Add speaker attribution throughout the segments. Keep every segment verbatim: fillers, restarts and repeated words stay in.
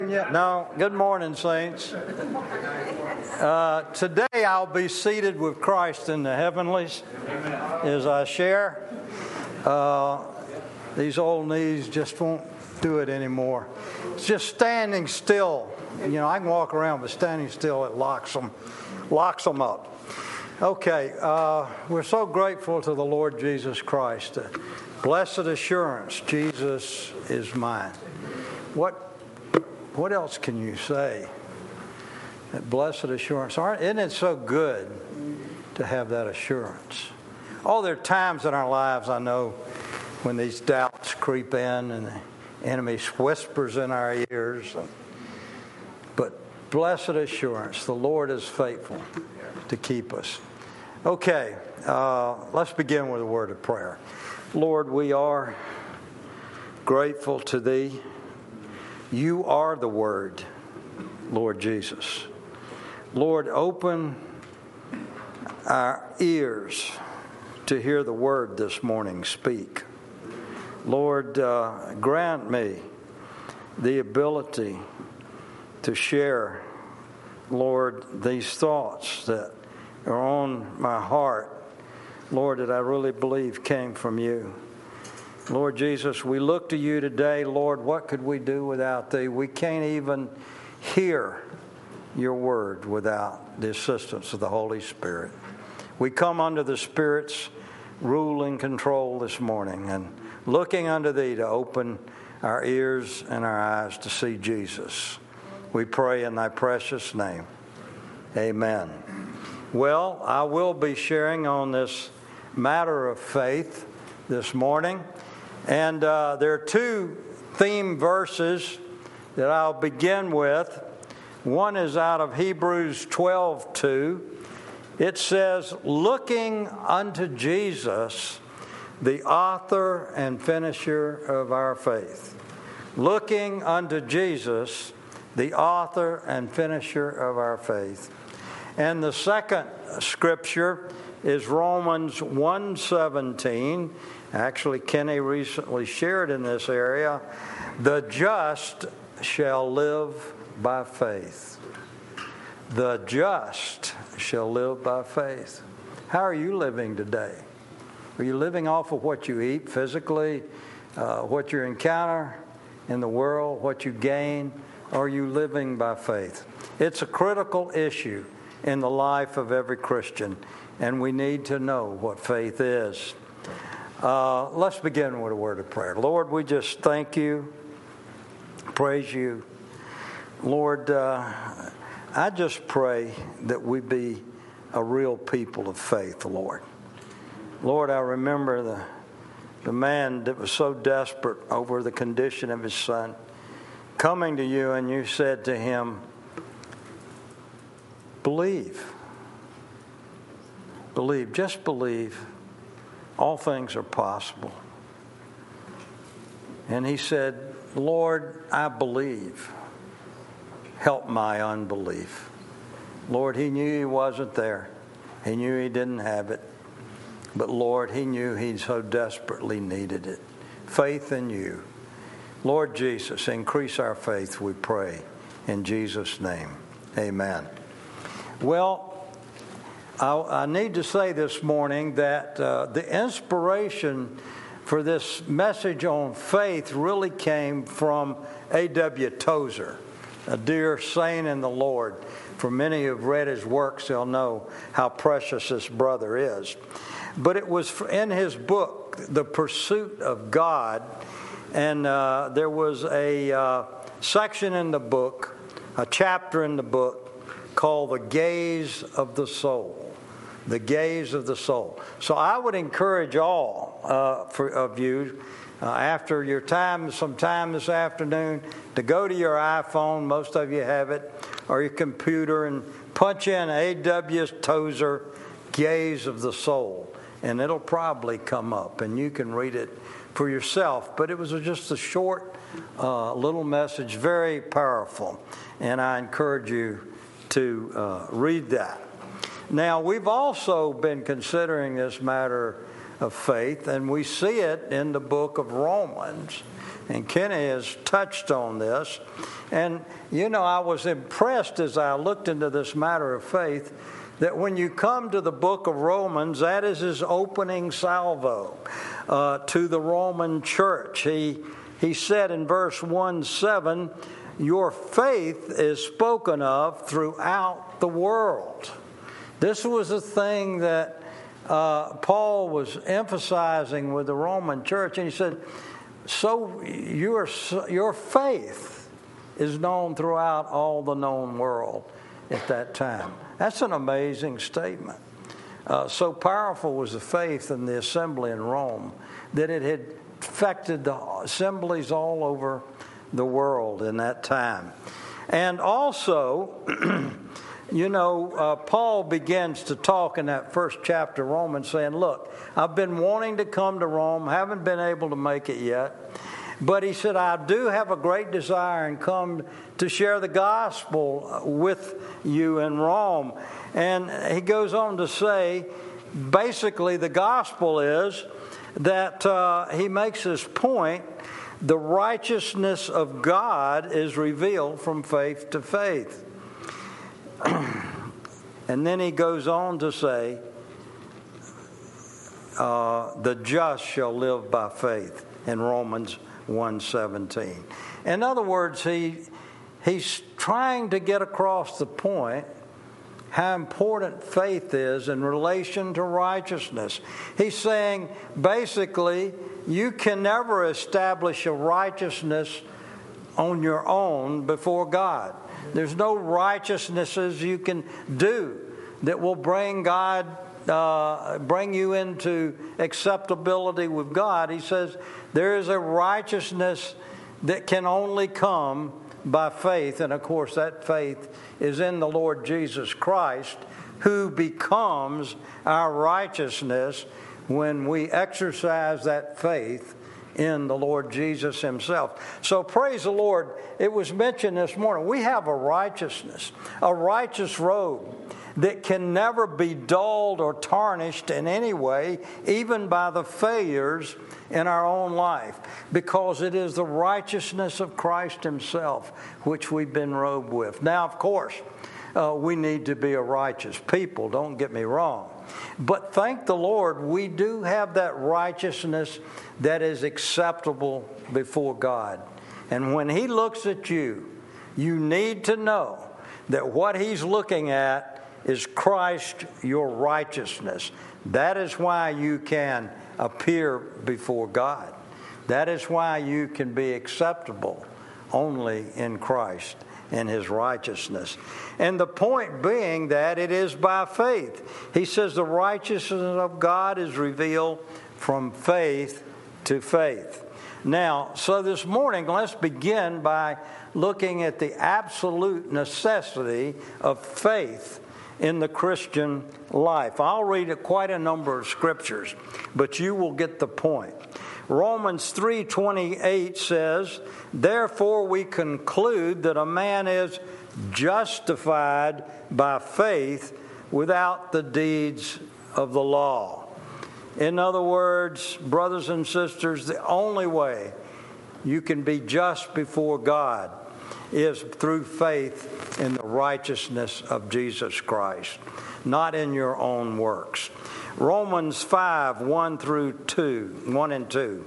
Speaker 1: No, good morning, saints. Uh, today I'll be seated with Christ in the heavenlies as I share. Uh, these old knees just won't do it anymore. It's just standing still. You know, I can walk around, but standing still, it locks them, locks them up. Okay, uh, we're so grateful to the Lord Jesus Christ. Uh, blessed assurance, Jesus is mine. What What else can you say? That blessed assurance. Aren't, isn't it so good to have that assurance? Oh, there are times in our lives, I know, when these doubts creep in and the enemy whispers in our ears. But blessed assurance, the Lord is faithful to keep us. Okay, uh, let's begin with a word of prayer. Lord, we are grateful to Thee. You are the Word, Lord Jesus. Lord, open our ears to hear the Word this morning speak. Lord, uh, grant me the ability to share, Lord, these thoughts that are on my heart, Lord, that I really believe came from You. Lord Jesus, we look to You today. Lord, what could we do without Thee? We can't even hear Your word without the assistance of the Holy Spirit. We come under the Spirit's rule and control this morning and looking unto Thee to open our ears and our eyes to see Jesus. We pray in Thy precious name. Amen. Well, I will be sharing on this matter of faith this morning. And uh, there are two theme verses that I'll begin with. One is out of Hebrews twelve two. It says, looking unto Jesus, the author and finisher of our faith. Looking unto Jesus, the author and finisher of our faith. And the second scripture is Romans one seventeen. Actually, Kenny recently shared in this area, the just shall live by faith. The just shall live by faith. How are you living today? Are you living off of what you eat physically, uh, what you encounter in the world, what you gain? Or are you living by faith? It's a critical issue in the life of every Christian, and we need to know what faith is. Uh, let's begin with a word of prayer. Lord, we just thank You, praise You. Lord, uh, I just pray that we be a real people of faith, Lord. Lord, I remember the, the man that was so desperate over the condition of his son, coming to You, and You said to him, believe. Believe, just believe. All things are possible. And he said, Lord, I believe. Help my unbelief. Lord, he knew he wasn't there. He knew he didn't have it. But Lord, he knew he so desperately needed it. Faith in You. Lord Jesus, increase our faith, we pray. In Jesus' name, amen. Well, I need to say this morning that uh, the inspiration for this message on faith really came from A W Tozer, a dear saint in the Lord. For many who have read his works, they'll know how precious this brother is. But it was in his book, The Pursuit of God, and uh, there was a uh, section in the book, a chapter in the book, called The Gaze of the Soul. The gaze of the soul. So I would encourage all uh, for, of you, uh, after your time, sometime this afternoon, to go to your iPhone, most of you have it, or your computer, and punch in A W Tozer, Gaze of the Soul, and it'll probably come up, and you can read it for yourself. But it was just a short uh, little message, very powerful, and I encourage you to uh, read that. Now, we've also been considering this matter of faith, and we see it in the book of Romans. And Kenny has touched on this. And, you know, I was impressed as I looked into this matter of faith that when you come to the book of Romans, that is his opening salvo uh, to the Roman church. He, he said in verse one seven, your faith is spoken of throughout the world. This was a thing that uh, Paul was emphasizing with the Roman church. And he said, so your, your faith is known throughout all the known world at that time. That's an amazing statement. Uh, so powerful was the faith in the assembly in Rome that it had affected the assemblies all over the world in that time. And also, you know, uh, Paul begins to talk in that first chapter of Romans saying, look, I've been wanting to come to Rome, haven't been able to make it yet. But he said, I do have a great desire and come to share the gospel with you in Rome. And he goes on to say, basically the gospel is that uh, he makes this point, the righteousness of God is revealed from faith to faith. And then he goes on to say, uh, the just shall live by faith in Romans one seventeen. In other words, he he's trying to get across the point how important faith is in relation to righteousness. He's saying basically you can never establish a righteousness on your own before God. There's no righteousnesses you can do that will bring God Uh, bring you into acceptability with God. He says there is a righteousness that can only come by faith. And of course that faith is in the Lord Jesus Christ, who becomes our righteousness when we exercise that faith in the Lord Jesus himself. So praise the Lord. It was mentioned this morning, we have a righteousness, a righteous robe that can never be dulled or tarnished in any way, even by the failures in our own life, because it is the righteousness of Christ himself which we've been robed with. Now, of course, uh, we need to be a righteous people, don't get me wrong. But thank the Lord, we do have that righteousness that is acceptable before God. And when he looks at you, you need to know that what he's looking at is Christ, your righteousness. That is why you can appear before God. That is why you can be acceptable only in Christ and his righteousness. And the point being that it is by faith. He says the righteousness of God is revealed from faith to faith. Now, so this morning, let's begin by looking at the absolute necessity of faith in the Christian life. I'll read quite a number of scriptures, but you will get the point. Romans three twenty-eight says, therefore we conclude that a man is justified by faith without the deeds of the law. In other words, brothers and sisters, the only way you can be just before God is through faith in the righteousness of Jesus Christ, not in your own works. Romans five, one through two, one and two.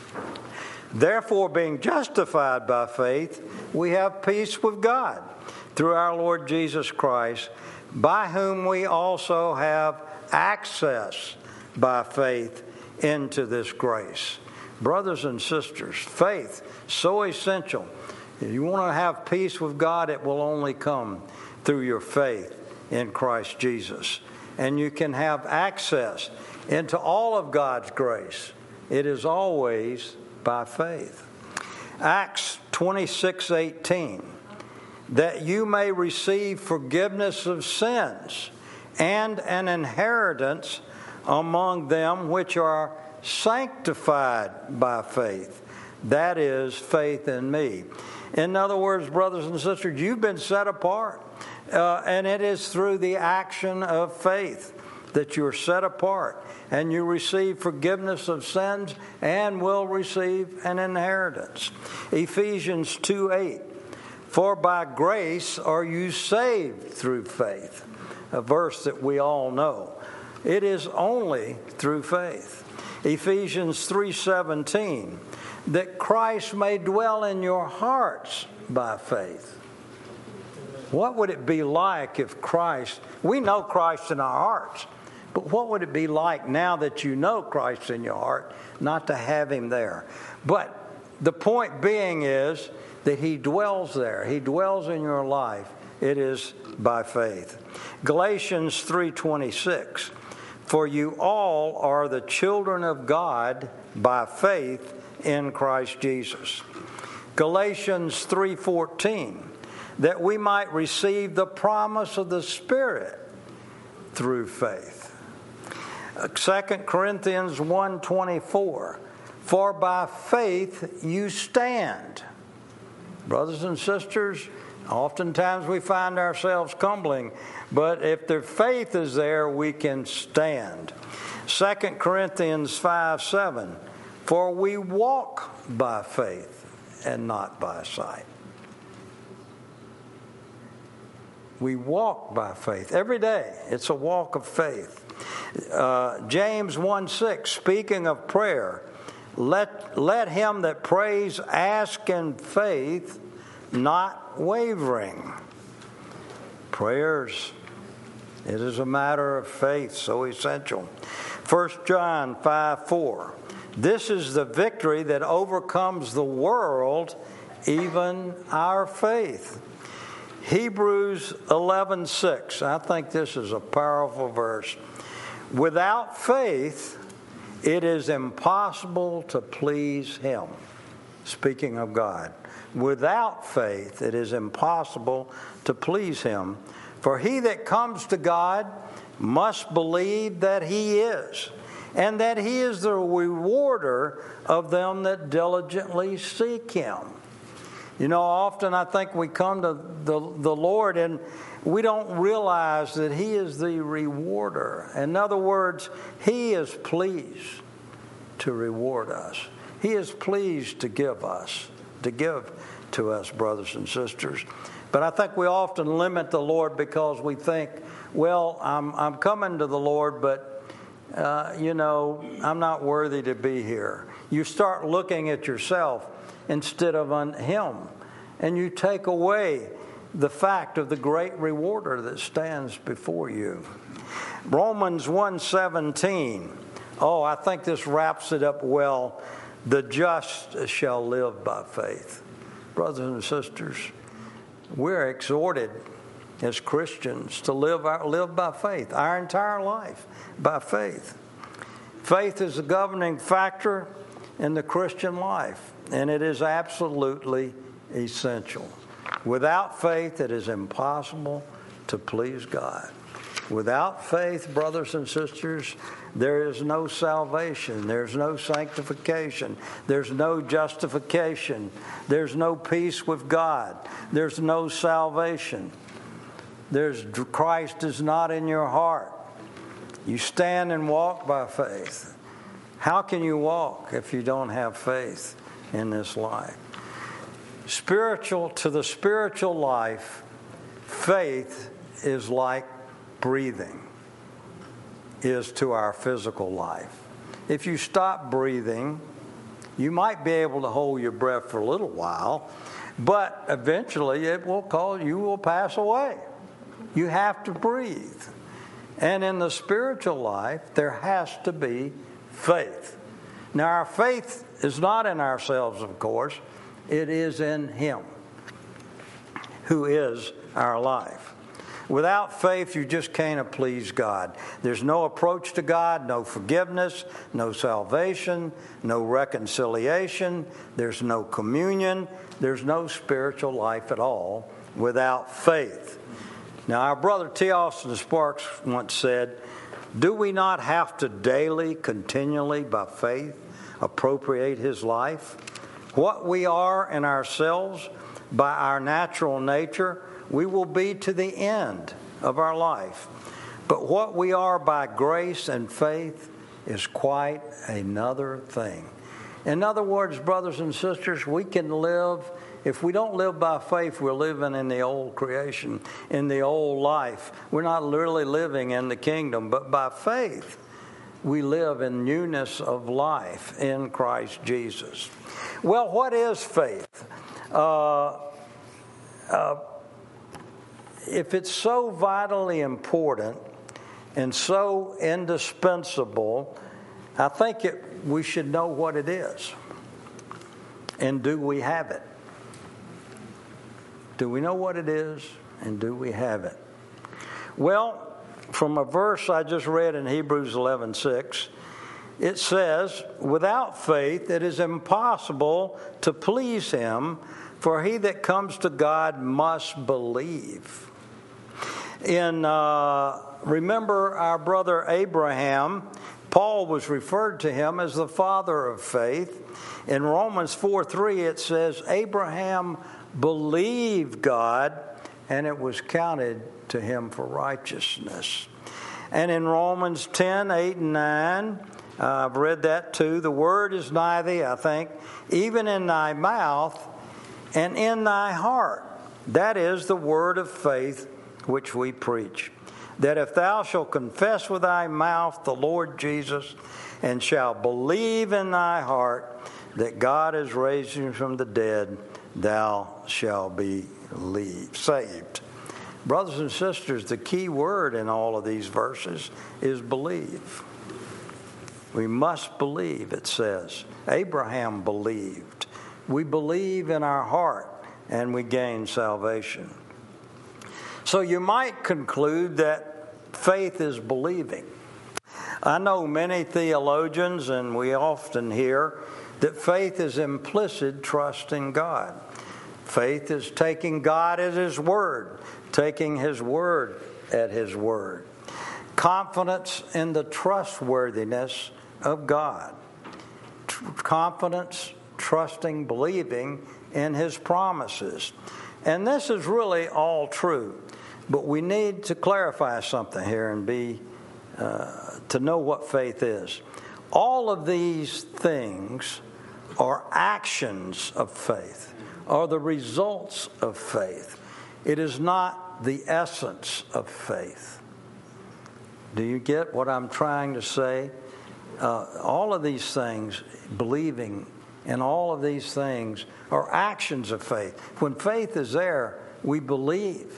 Speaker 1: Therefore, being justified by faith, we have peace with God through our Lord Jesus Christ, by whom we also have access by faith into this grace. Brothers and sisters, faith, so essential. If you want to have peace with God, it will only come through your faith in Christ Jesus. And you can have access into all of God's grace. It is always by faith. Acts twenty-six eighteen, that you may receive forgiveness of sins and an inheritance among them which are sanctified by faith. That is faith in me. In other words, brothers and sisters, you've been set apart, uh, and it is through the action of faith. that you're set apart and you receive forgiveness of sins and will receive an inheritance. Ephesians two eight, for by grace are you saved through faith. A verse that we all know. It is only through faith. Ephesians three seventeen, that Christ may dwell in your hearts by faith. What would it be like if Christ, we know Christ in our hearts, but what would it be like now that you know Christ in your heart, not to have Him there? But the point being is that He dwells there. He dwells in your life. It is by faith. Galatians three twenty-six, for you all are the children of God by faith in Christ Jesus. Galatians three fourteen, that we might receive the promise of the Spirit through faith. Second Corinthians one twenty-four, for by faith you stand. Brothers and sisters, oftentimes we find ourselves stumbling, but if the faith is there, we can stand. Second Corinthians five seven, for we walk by faith and not by sight. We walk by faith. Every day, it's a walk of faith. Uh, James one six, speaking of prayer, let, let him that prays ask in faith, not wavering. Prayers, it is a matter of faith, so essential. First John five four, this is the victory that overcomes the world, even our faith. Hebrews eleven six, I think this is a powerful verse. Without faith, it is impossible to please Him. Speaking of God. Without faith, it is impossible to please Him. For he that comes to God must believe that He is, and that He is the rewarder of them that diligently seek Him. You know, often I think we come to the, the Lord and we don't realize that He is the rewarder. In other words, He is pleased to reward us. He is pleased to give us, to give to us, brothers and sisters. But I think we often limit the Lord because we think, well, I'm, I'm coming to the Lord, but, uh, you know, I'm not worthy to be here. You start looking at yourself instead of on Him. And you take away the fact of the great rewarder that stands before you. Romans one seventeen. Oh, I think this wraps it up well. The just shall live by faith. Brothers and sisters, we're exhorted as Christians to live, our, live by faith, our entire life by faith. Faith is a governing factor in the Christian life, and it is absolutely essential. Without faith, it is impossible to please God. Without faith, brothers and sisters, there is no salvation. There's no sanctification. There's no justification. There's no peace with God. There's no salvation. There's Christ is not in your heart. You stand and walk by faith. How can you walk if you don't have faith in this life? Spiritual, to the spiritual life, faith is like breathing is to our physical life. If you stop breathing, you might be able to hold your breath for a little while, but eventually it will cause you will pass away. You have to breathe. And in the spiritual life, there has to be faith. Now, our faith is not in ourselves, of course. It is in Him, who is our life. Without faith, you just can't please God. There's no approach to God, no forgiveness, no salvation, no reconciliation. There's no communion. There's no spiritual life at all without faith. Now, our brother T. Austin Sparks once said, do we not have to daily, continually, by faith, appropriate His life? What we are in ourselves, by our natural nature, we will be to the end of our life. But what we are by grace and faith is quite another thing. In other words, brothers and sisters, we can live, if we don't live by faith, we're living in the old creation, in the old life. We're not literally living in the kingdom, but by faith, we live in newness of life in Christ Jesus. Well, what is faith? Uh, uh, if it's so vitally important and so indispensable, I think it, we should know what it is. And do we have it? Do we know what it is? And do we have it? Well, from a verse I just read in Hebrews eleven six, it says, without faith it is impossible to please him, for he that comes to God must believe. In uh, remember our brother Abraham, Paul was referred to him as the father of faith. In Romans four three it says, Abraham believed God, and it was counted to him for righteousness. And in Romans ten eight and nine, uh, I've read that too. The word is nigh thee, I think, even in thy mouth and in thy heart. That is the word of faith which we preach. That if thou shalt confess with thy mouth the Lord Jesus, and shalt believe in thy heart that God has raised him from the dead, thou shalt be saved. Brothers and sisters, the key word in all of these verses is believe. We must believe, it says. Abraham believed. We believe in our heart and we gain salvation. So you might conclude that faith is believing. I know many theologians, and we often hear, that faith is implicit trust in God. Faith is taking God at His word, taking His word at His word. Confidence in the trustworthiness of God. Confidence, trusting, believing in His promises. And this is really all true. But we need to clarify something here and be uh, to know what faith is. All of these things are actions of faith, are the results of faith. It is not the essence of faith. Do you get what I'm trying to say? Uh, all of these things, believing in all of these things, are actions of faith. When faith is there, we believe.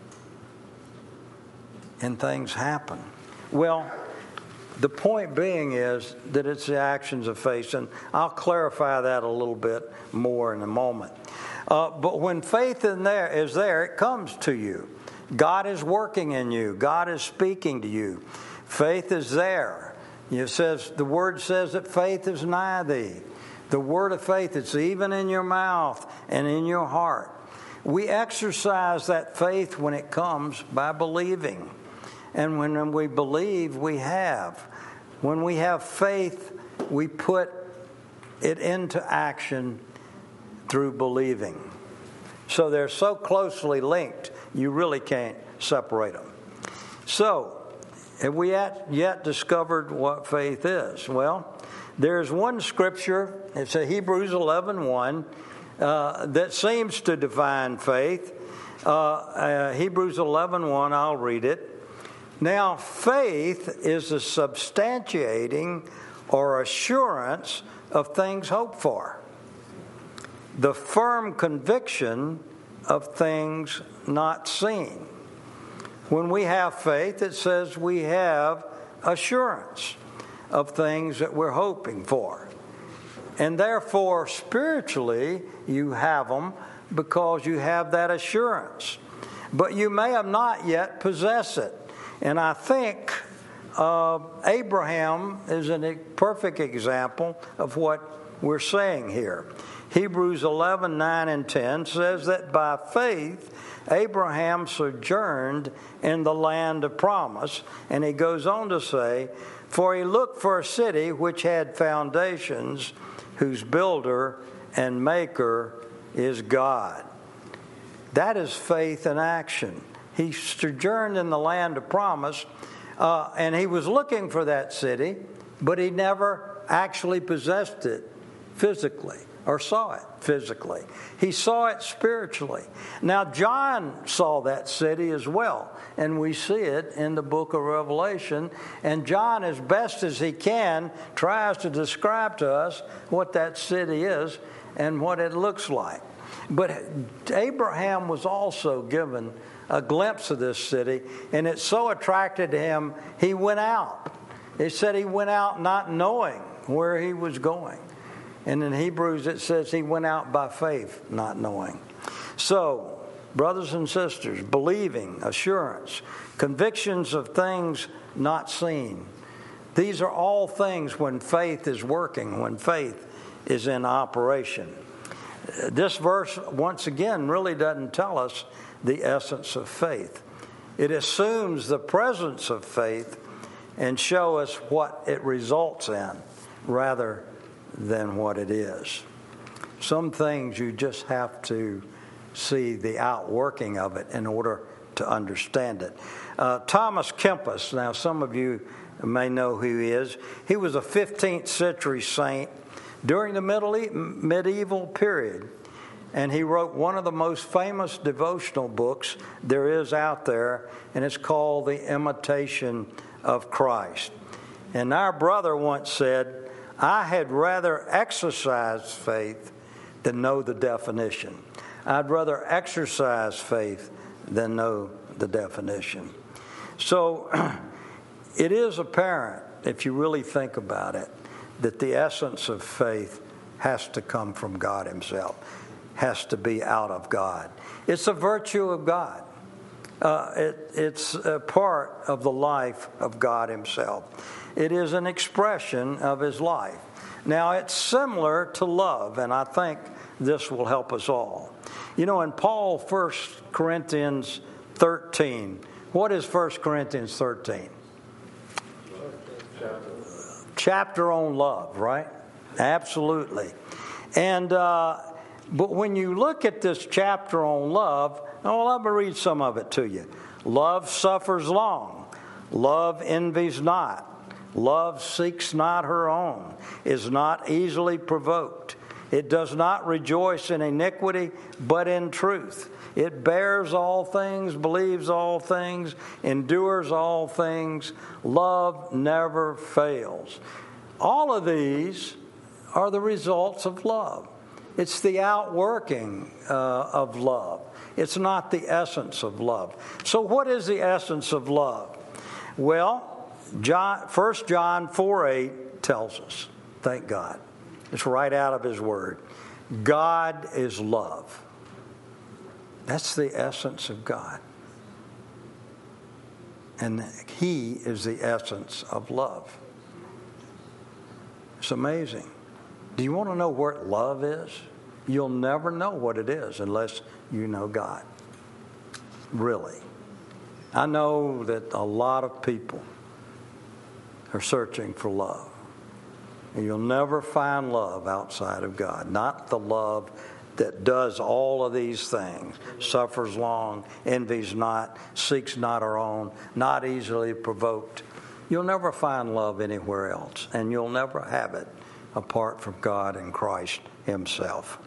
Speaker 1: And things happen. Well, the point being is that it's the actions of faith, and I'll clarify that a little bit more in a moment. Uh, but when faith in there is there, it comes to you. God is working in you. God is speaking to you. Faith is there. It says, the word says that faith is nigh thee. The word of faith, it's even in your mouth and in your heart. We exercise that faith when it comes by believing. And when we believe, we have. When we have faith, we put it into action through believing. So they're so closely linked, you really can't separate them. So, have we yet discovered what faith is? Well, there's one scripture, it's a Hebrews eleven one, uh, that seems to define faith. Uh, uh, Hebrews eleven one, I'll read it. Now, faith is the substantiating or assurance of things hoped for, the firm conviction of things not seen. When we have faith, it says we have assurance of things that we're hoping for. And therefore, spiritually, you have them because you have that assurance. But you may have not yet possessed it. And I think uh, Abraham is a perfect example of what we're saying here. Hebrews eleven nine and ten says that by faith Abraham sojourned in the land of promise. And he goes on to say, for he looked for a city which had foundations, whose builder and maker is God. That is faith in action. He sojourned in the land of promise, Uh, and he was looking for that city, but he never actually possessed it physically or saw it physically. He saw it spiritually. Now, John saw that city as well, and we see it in the book of Revelation. And John, as best as he can, tries to describe to us what that city is and what it looks like. But Abraham was also given a glimpse of this city, and it so attracted him, he went out. It said he went out not knowing where he was going. And in Hebrews it says he went out by faith, not knowing. So, brothers and sisters, believing, assurance, convictions of things not seen. These are all things when faith is working, when faith is in operation. This verse, once again, really doesn't tell us the essence of faith. It assumes the presence of faith and show us what it results in rather than what it is. Some things you just have to see the outworking of it in order to understand it. Uh, Thomas Kempis, now some of you may know who he is. He was a fifteenth century saint during the medieval period. And he wrote one of the most famous devotional books there is out there, and it's called The Imitation of Christ. And our brother once said, I had rather exercise faith than know the definition. I'd rather exercise faith than know the definition. So it is apparent, if you really think about it, that the essence of faith has to come from God himself. Has to be out of God. It's a virtue of God. Uh, it, it's a part of the life of God himself. It is an expression of his life. Now, it's similar to love, and I think this will help us all. You know, in Paul, First Corinthians thirteen, what is First Corinthians thirteen? Chapter on love, right? Absolutely. And uh, but when you look at this chapter on love, oh, let me read some of it to you. Love suffers long. Love envies not. Love seeks not her own, is not easily provoked. It does not rejoice in iniquity, but in truth. It bears all things, believes all things, endures all things. Love never fails. All of these are the results of love. It's the outworking uh, of love. It's not the essence of love. So what is the essence of love? Well, John, First John four eight tells us, thank God. It's right out of his word. God is love. That's the essence of God. And he is the essence of love. It's amazing. Do you want to know what love is? You'll never know what it is unless you know God. Really. I know that a lot of people are searching for love. And you'll never find love outside of God. Not the love that does all of these things. Suffers long, envies not, seeks not her own, not easily provoked. You'll never find love anywhere else. And you'll never have it apart from God and Christ himself.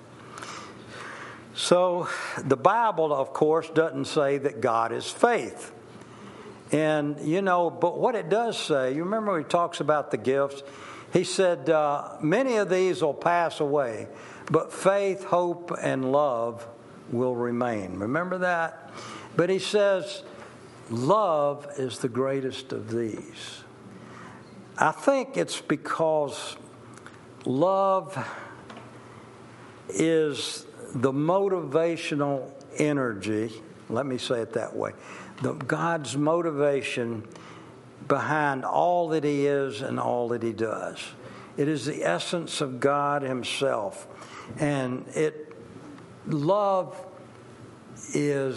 Speaker 1: So the Bible, of course, doesn't say that God is faith. And, you know, but what it does say, you remember he talks about the gifts? He said, uh, many of these will pass away, but faith, hope, and love will remain. Remember that? But he says, love is the greatest of these. I think it's because love is the motivational energy, let me say it that way, the, God's motivation behind all that he is and all that he does. It is the essence of God himself. And it love is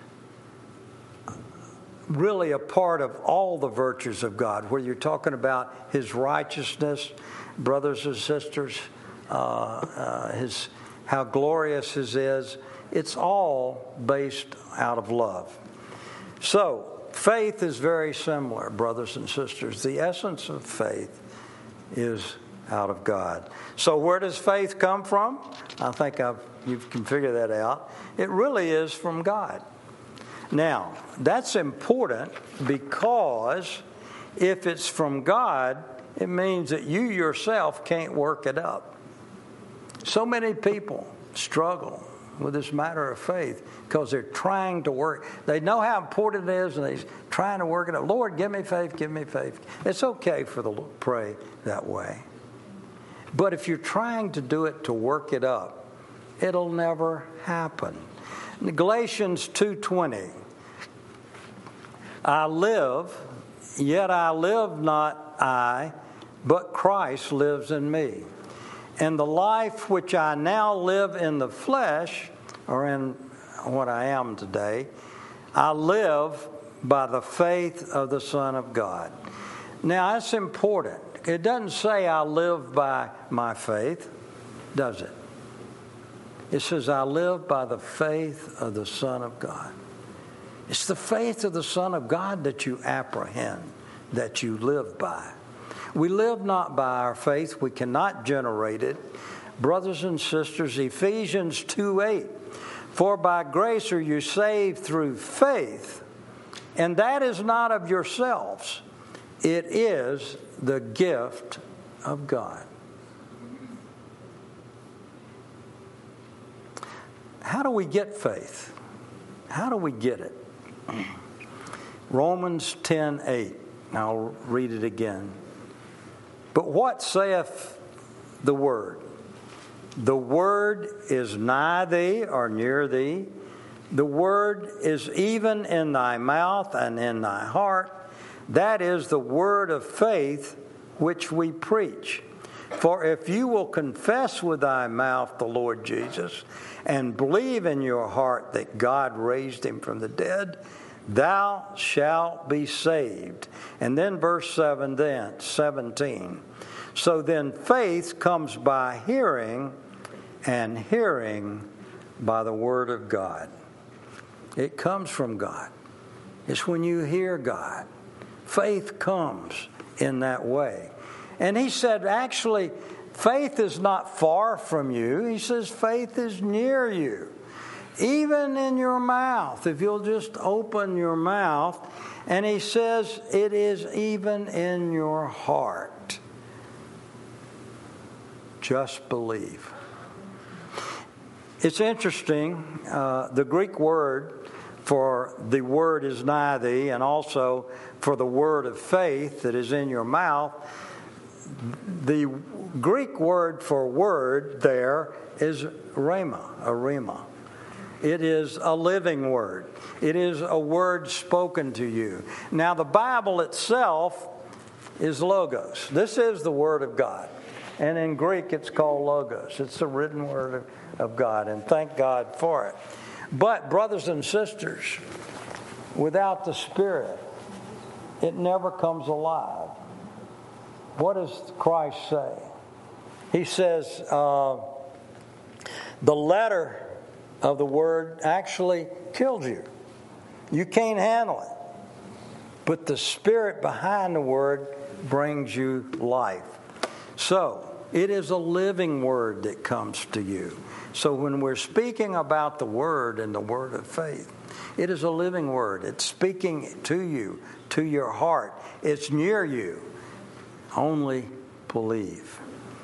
Speaker 1: really a part of all the virtues of God, where you're talking about his righteousness, brothers and sisters, uh, uh, his how glorious his is. It's all based out of love. So, faith is very similar, brothers and sisters. The essence of faith is out of God. So where does faith come from? I think I've, you can figure that out. It really is from God. Now, that's important because if it's from God, it means that you yourself can't work it up. So many people struggle with this matter of faith because they're trying to work. They know how important it is, and they're trying to work it up. Lord, give me faith, give me faith. It's okay for the Lord to pray that way. But if you're trying to do it to work it up, it'll never happen. Galatians two twenty. I live, yet I live not I, but Christ lives in me. And the life which I now live in the flesh, or in what I am today, I live by the faith of the Son of God. Now, that's important. It doesn't say I live by my faith, does it? It says I live by the faith of the Son of God. It's the faith of the Son of God that you apprehend, that you live by. We live not by our faith. We cannot generate it. Brothers and sisters, Ephesians two eight. For by grace are you saved through faith, and that is not of yourselves. It is the gift of God. How do we get faith? How do we get it? Romans ten eight. I'll read it again. But what saith the word? The word is nigh thee, or near thee. The word is even in thy mouth and in thy heart. That is the word of faith which we preach. For if you will confess with thy mouth the Lord Jesus, and believe in your heart that God raised him from the dead, thou shalt be saved. And then verse seven, then seventeen. So then faith comes by hearing, and hearing by the word of God. It comes from God. It's when you hear God. Faith comes in that way. And he said, actually, faith is not far from you. He says faith is near you. Even in your mouth, if you'll just open your mouth. And he says it is even in your heart. Just believe. It's interesting, uh, the Greek word for the word is nigh thee, and also for the word of faith that is in your mouth. The Greek word for word there is rhema, a rhema. It is a living word. It is a word spoken to you. Now, the Bible itself is logos. This is the word of God. And in Greek, it's called logos. It's the written word of, of God, and thank God for it. But, brothers and sisters, without the Spirit, it never comes alive. What does Christ say? He says, uh, the letter of the word actually kills you. You can't handle it. But the Spirit behind the word brings you life. So, it is a living word that comes to you. So when we're speaking about the word and the word of faith, it is a living word. It's speaking to you, to your heart. It's near you. Only believe.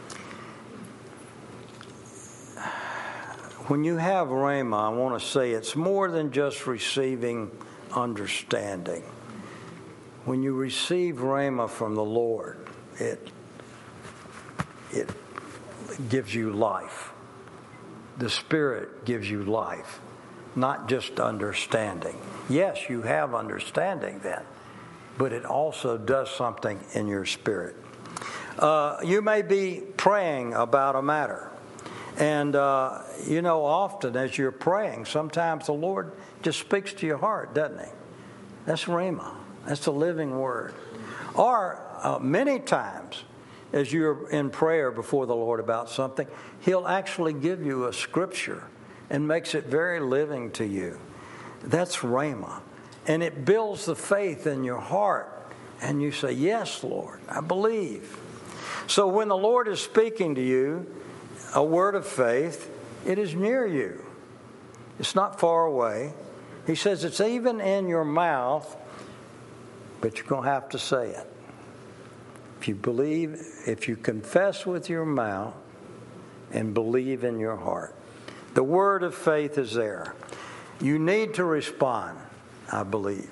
Speaker 1: When you have rhema, I want to say it's more than just receiving understanding. When you receive rhema from the Lord, it it gives you life. The Spirit gives you life, not just understanding. Yes, you have understanding then, but it also does something in your spirit. Uh, you may be praying about a matter. And, uh, you know, often as you're praying, sometimes the Lord just speaks to your heart, doesn't he? That's rhema. That's the living word. Or uh, many times, as you're in prayer before the Lord about something, he'll actually give you a scripture and makes it very living to you. That's rhema. And it builds the faith in your heart. And you say, yes, Lord, I believe. So when the Lord is speaking to you, a word of faith, it is near you. It's not far away. He says it's even in your mouth, but you're going to have to say it. If you believe, if you confess with your mouth and believe in your heart. The word of faith is there. You need to respond, I believe.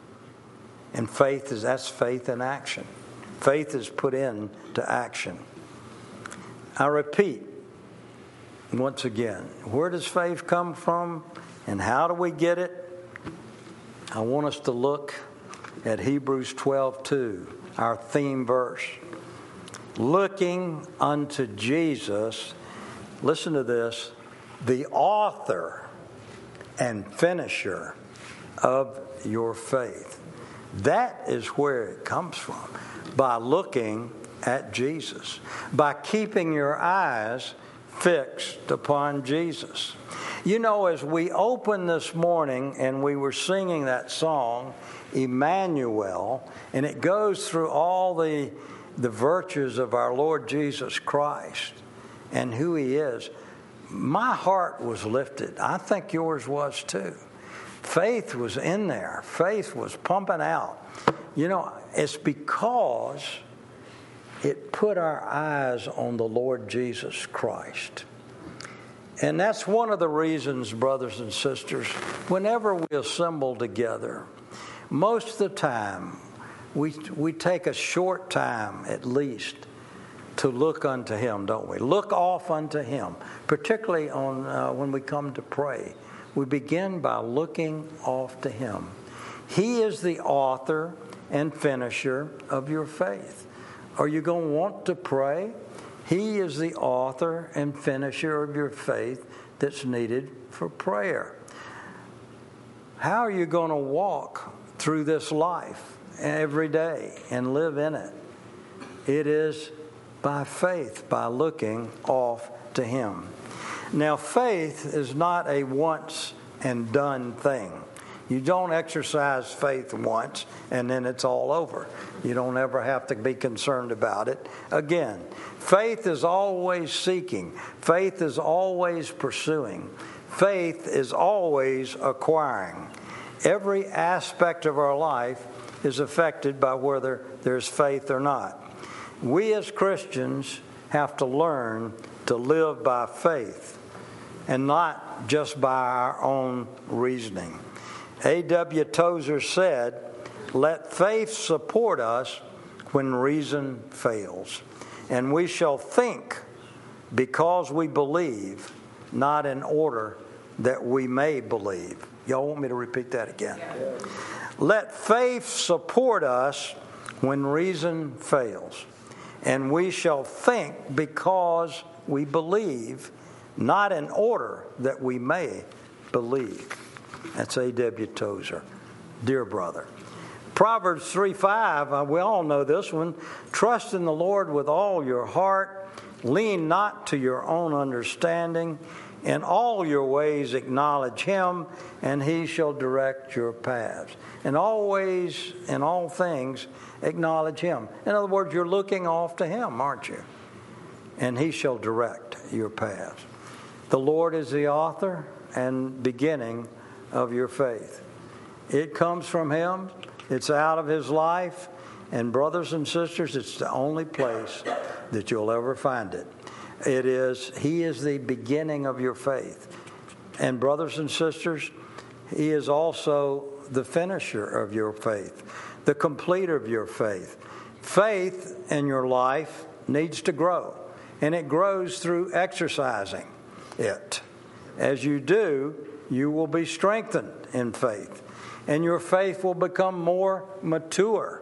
Speaker 1: And faith is, that's faith in action. Faith is put into action. I repeat, once again, where does faith come from and how do we get it? I want us to look at Hebrews twelve two, our theme verse. Looking unto Jesus, listen to this, the author and finisher of your faith. That is where it comes from, by looking at Jesus, by keeping your eyes fixed upon Jesus. You know, as we opened this morning and we were singing that song, Emmanuel, and it goes through all the, the virtues of our Lord Jesus Christ and who He is, my heart was lifted. I think yours was too. Faith was in there. Faith was pumping out. You know, it's because it put our eyes on the Lord Jesus Christ. And that's one of the reasons, brothers and sisters, whenever we assemble together, most of the time, we we take a short time at least to look unto Him, don't we? Look off unto Him, particularly on uh, when we come to pray. We begin by looking off to Him. He is the author and finisher of your faith. Are you going to want to pray? He is the author and finisher of your faith that's needed for prayer. How are you going to walk through this life every day and live in it? It is by faith, by looking off to Him. Now, faith is not a once and done thing. You don't exercise faith once and then it's all over. You don't ever have to be concerned about it again. Faith is always seeking. Faith is always pursuing. Faith is always acquiring. Every aspect of our life is affected by whether there's faith or not. We as Christians have to learn to live by faith and not just by our own reasoning. A W Tozer said, "Let faith support us when reason fails, and we shall think because we believe, not in order that we may believe." Y'all want me to repeat that again? Yeah. Let faith support us when reason fails, and we shall think because we believe, not in order that we may believe. That's A W Tozer. Dear brother. Proverbs three five, uh, we all know this one. Trust in the Lord with all your heart. Lean not to your own understanding. In all your ways acknowledge Him, and He shall direct your paths. And always, in all things, acknowledge Him. In other words, you're looking off to Him, aren't you? And He shall direct your paths. The Lord is the author and beginning of your faith. It comes from Him. It's out of His life. And brothers and sisters, it's the only place that you'll ever find it. It is, He is the beginning of your faith. And brothers and sisters, He is also the finisher of your faith, the completer of your faith. Faith in your life needs to grow, and it grows through exercising it. As you do, you will be strengthened in faith, and your faith will become more mature.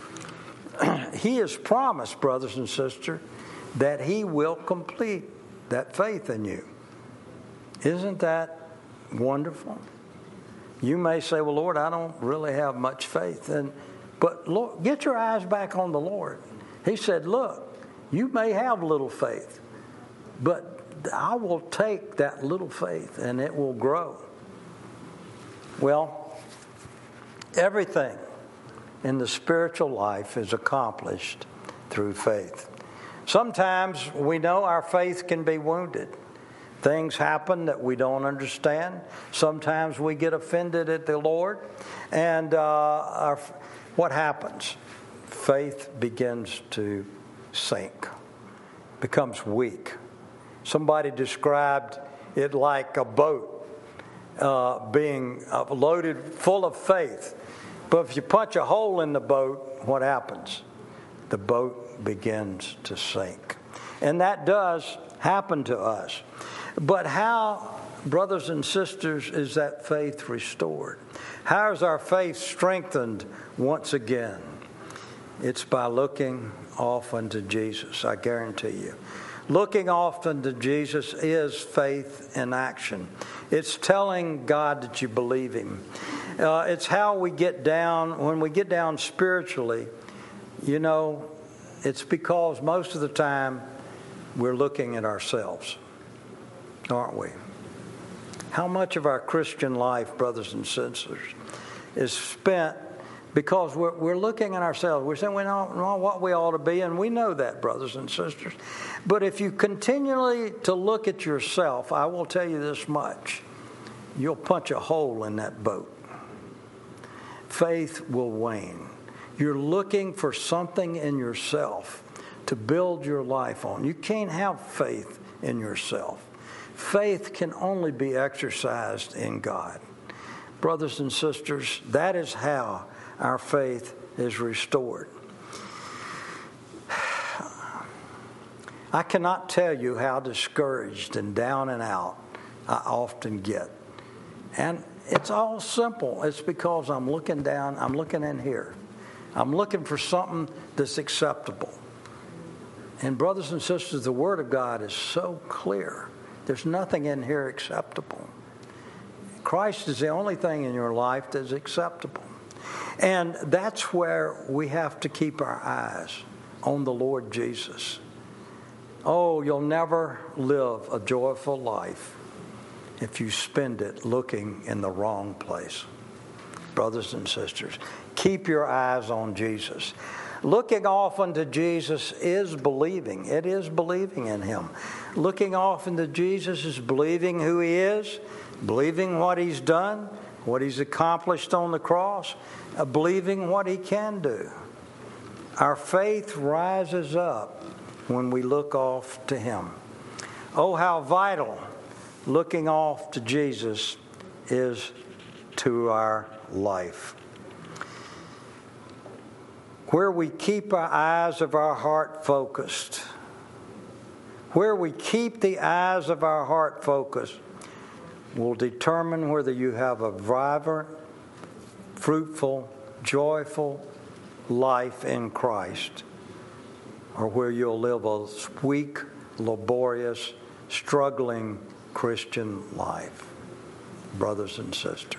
Speaker 1: He has promised, brothers and sisters, that He will complete that faith in you. Isn't that wonderful? You may say, well, Lord, I don't really have much faith. And, but Lord, get your eyes back on the Lord. He said, look, you may have little faith, but I will take that little faith and it will grow. Well, Everything in the spiritual life is accomplished through faith. Sometimes we know our faith can be wounded. Things happen that we don't understand. Sometimes we get offended at the Lord. And uh, our, what happens? Faith begins to sink, becomes weak. Somebody described it like a boat uh, being uh, loaded full of faith. But if you punch a hole in the boat, what happens? The boat begins to sink. And that does happen to us. But how, brothers and sisters, is that faith restored? How is our faith strengthened once again? It's by looking off unto Jesus, I guarantee you. Looking off unto Jesus is faith in action. It's telling God that you believe Him. Uh, it's how we get down, when we get down spiritually, you know, it's because most of the time we're looking at ourselves, aren't we? How much of our Christian life, brothers and sisters, is spent because we're, we're looking at ourselves. We're saying we don't know what we ought to be, and we know that, brothers and sisters. But if you continually to look at yourself, I will tell you this much, you'll punch a hole in that boat. Faith will wane. You're looking for something in yourself to build your life on. You can't have faith in yourself. Faith can only be exercised in God. Brothers and sisters, that is how our faith is restored. I cannot tell you how discouraged and down and out I often get. And it's all simple. It's because I'm looking down, I'm looking in here. I'm looking for something that's acceptable. And brothers and sisters, the Word of God is so clear. There's nothing in here acceptable. Christ is the only thing in your life that's acceptable. And that's where we have to keep our eyes on the Lord Jesus. Oh, you'll never live a joyful life if you spend it looking in the wrong place. Brothers and sisters, keep your eyes on Jesus. Looking off unto Jesus is believing. It is believing in Him. Looking off into Jesus is believing who He is, believing what He's done, what He's accomplished on the cross, uh, believing what He can do. Our faith rises up when we look off to Him. Oh, how vital looking off to Jesus is to our life. Where we keep our eyes of our heart focused, where we keep the eyes of our heart focused, will determine whether you have a vibrant, fruitful, joyful life in Christ, or where you'll live a weak, laborious, struggling Christian life, brothers and sisters.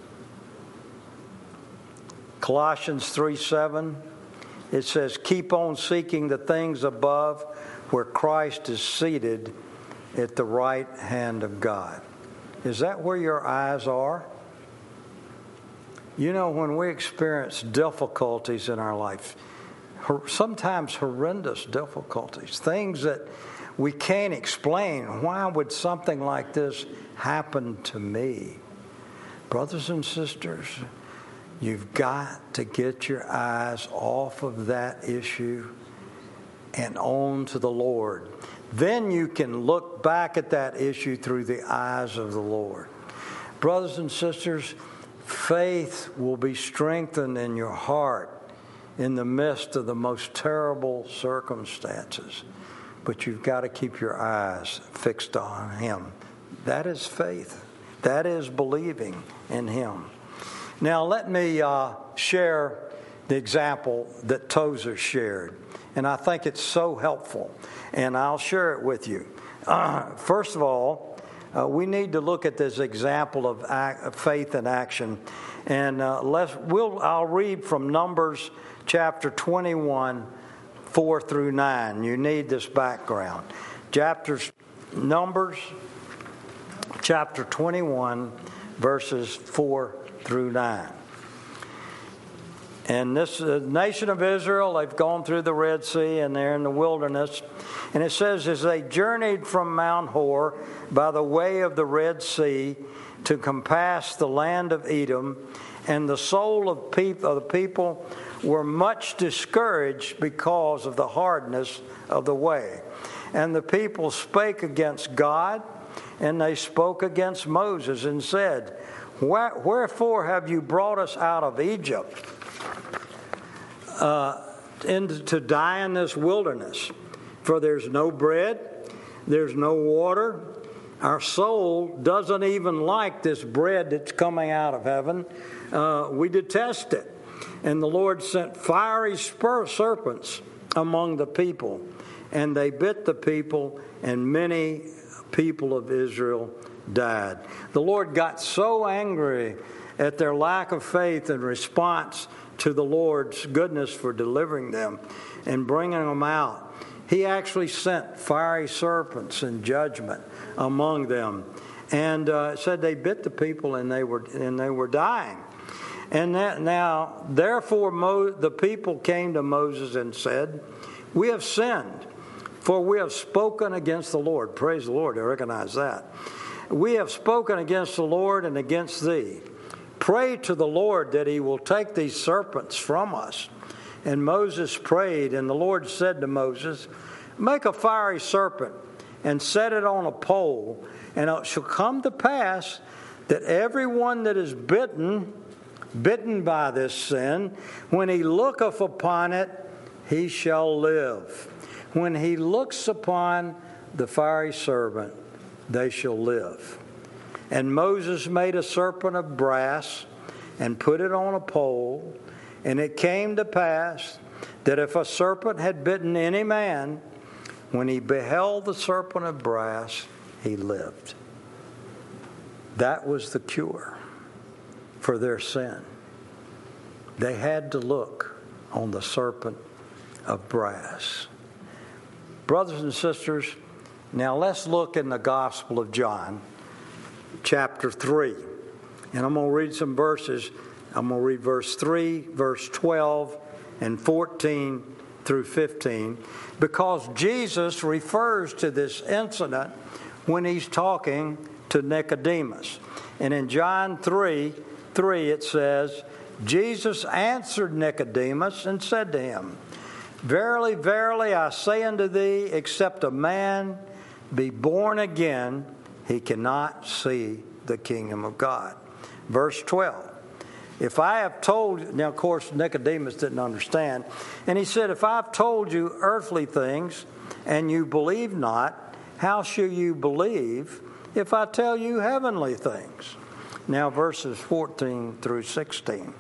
Speaker 1: Colossians three seven, it says, keep on seeking the things above where Christ is seated at the right hand of God. Is that where your eyes are? You know, when we experience difficulties in our life, sometimes horrendous difficulties, things that we can't explain. Why would something like this happen to me? Brothers and sisters, you've got to get your eyes off of that issue and on to the Lord. Then you can look back at that issue through the eyes of the Lord. Brothers and sisters, faith will be strengthened in your heart in the midst of the most terrible circumstances. But you've got to keep your eyes fixed on Him. That is faith. That is believing in Him. Now let me uh, share the example that Tozer shared. And I think it's so helpful. And I'll share it with you. Uh, first of all, uh, we need to look at this example of, act, of faith in action. And uh, let's, we'll, I'll read from Numbers chapter twenty-one, four through nine. You need this background. Chapters, Numbers chapter twenty-one, verses four through nine. And this uh, nation of Israel, they've gone through the Red Sea and they're in the wilderness. And it says, as they journeyed from Mount Hor by the way of the Red Sea to compass the land of Edom, and the soul of, peop- of the people were much discouraged because of the hardness of the way. And the people spake against God, and they spoke against Moses and said, Wherefore have you brought us out of Egypt uh, into, to die in this wilderness? For there's no bread, there's no water. Our soul doesn't even like this bread that's coming out of heaven. Uh, we detest it. And the Lord sent fiery spur serpents among the people, and they bit the people, and many people of Israel died. The Lord got so angry at their lack of faith in response to the Lord's goodness for delivering them and bringing them out. He actually sent fiery serpents in judgment among them, and uh, said they bit the people and they were and they were dying. And that, now, therefore, Mo, the people came to Moses and said, "We have sinned, for we have spoken against the Lord." Praise the Lord! I recognize that. "We have spoken against the Lord and against thee. Pray to the Lord that he will take these serpents from us." And Moses prayed, and the Lord said to Moses, "Make a fiery serpent and set it on a pole, and it shall come to pass that everyone that is bitten, bitten by this sin, when he looketh upon it, he shall live. When he looks upon the fiery serpent, they shall live." And Moses made a serpent of brass and put it on a pole. And it came to pass that if a serpent had bitten any man, when he beheld the serpent of brass, he lived. That was the cure for their sin. They had to look on the serpent of brass. Brothers and sisters, now let's look in the Gospel of John, chapter three. And I'm going to read some verses. I'm going to read verse three, verse twelve, and fourteen through fifteen, because Jesus refers to this incident when he's talking to Nicodemus. And in John three, three it says, Jesus answered Nicodemus and said to him, "Verily, verily, I say unto thee, except a man be born again, he cannot see the kingdom of God." Verse twelve. If I have told, now of course Nicodemus didn't understand, and he said, "If I've told you earthly things and you believe not, how shall you believe if I tell you heavenly things?" Now verses fourteen through sixteen.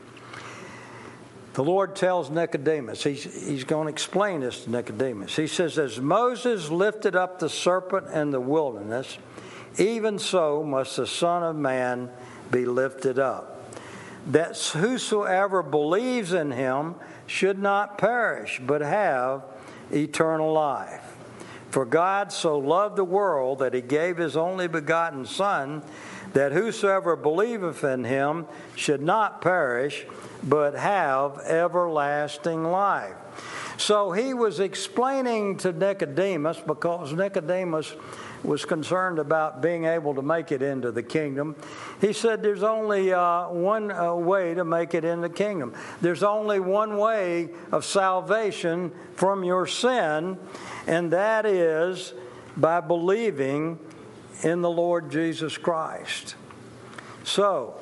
Speaker 1: The Lord tells Nicodemus, he's, he's going to explain this to Nicodemus. He says, "As Moses lifted up the serpent in the wilderness, even so must the Son of Man be lifted up, that whosoever believes in him should not perish, but have eternal life. For God so loved the world that he gave his only begotten Son, that whosoever believeth in him should not perish, but have everlasting life." So he was explaining to Nicodemus, because Nicodemus was concerned about being able to make it into the kingdom. He said there's only uh, one uh, way to make it in the kingdom. There's only one way of salvation from your sin, and that is by believing in the Lord Jesus Christ. So,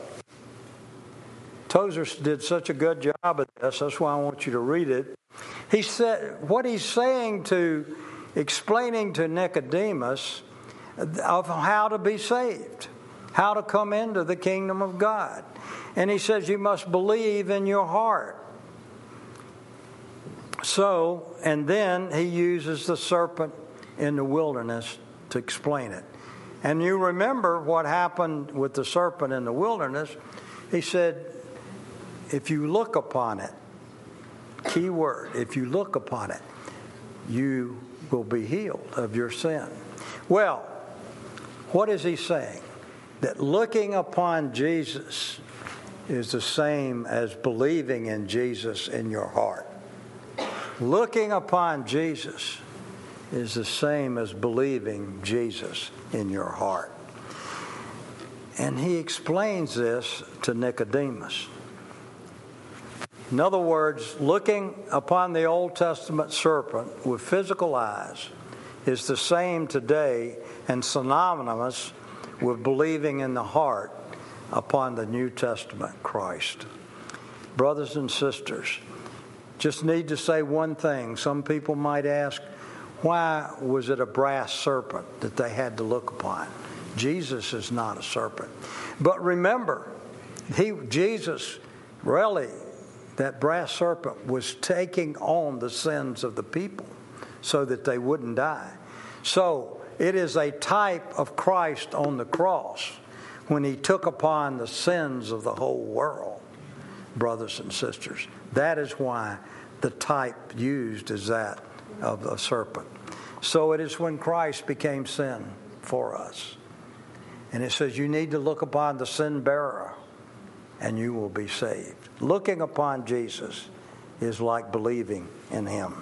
Speaker 1: Tozer did such a good job of this. That's why I want you to read it. He said, what he's saying to, explaining to Nicodemus of how to be saved, how to come into the kingdom of God. And he says you must believe in your heart. So, and then he uses the serpent in the wilderness to explain it. And you remember what happened with the serpent in the wilderness. He said, if you look upon it, key word, if you look upon it, you will be healed of your sin. Well, what is he saying? That looking upon Jesus is the same as believing in Jesus in your heart. Looking upon Jesus is the same as believing Jesus in your heart. And he explains this to Nicodemus. In other words, looking upon the Old Testament serpent with physical eyes is the same today and synonymous with believing in the heart upon the New Testament Christ. Brothers and sisters, just need to say one thing. Some people might ask, why was it a brass serpent that they had to look upon? Jesus is not a serpent. But remember, he, Jesus, really, that brass serpent was taking on the sins of the people so that they wouldn't die. So it is a type of Christ on the cross when he took upon the sins of the whole world, brothers and sisters. That is why the type used is that of the serpent. So it is when Christ became sin for us. And it says you need to look upon the sin bearer and you will be saved. Looking upon Jesus is like believing in him.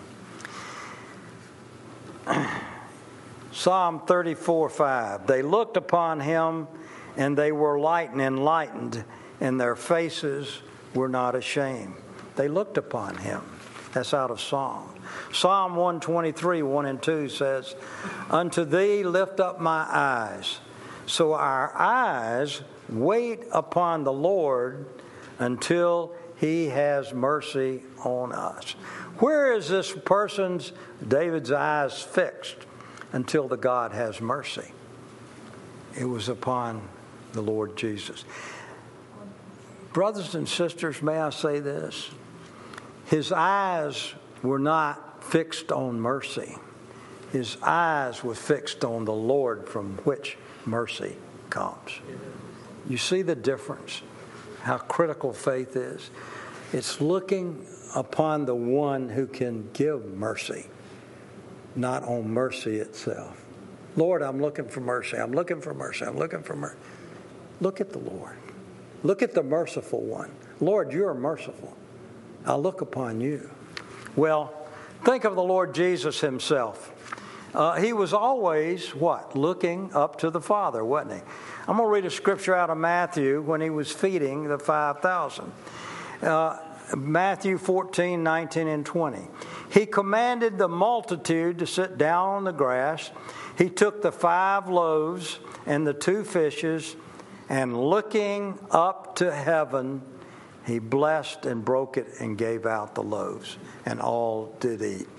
Speaker 1: Psalm thirty-four five. They looked upon him and they were light and enlightened, and their faces were not ashamed. They looked upon him. That's out of Psalm. Psalm one twenty-three, one and two says, unto thee lift up my eyes. So our eyes wait upon the Lord until he has mercy on us. Where is this person's, David's eyes fixed? Until the God has mercy. It was upon the Lord Jesus. Brothers and sisters, may I say this? His eyes were not fixed on mercy. His eyes were fixed on the Lord from which mercy comes. You see the difference? How critical faith is? It's looking upon the one who can give mercy, not on mercy itself. Lord, I'm looking for mercy. I'm looking for mercy. I'm looking for mercy. Look at the Lord. Look at the merciful one. Lord, you are merciful. I look upon you. Well, think of the Lord Jesus himself. Uh, he was always, what? Looking up to the Father, wasn't he? I'm going to read a scripture out of Matthew when he was feeding the five thousand. Uh, Matthew fourteen, nineteen, and twenty. He commanded the multitude to sit down on the grass. He took the five loaves and the two fishes, and looking up to heaven, he blessed and broke it and gave out the loaves, and all did eat.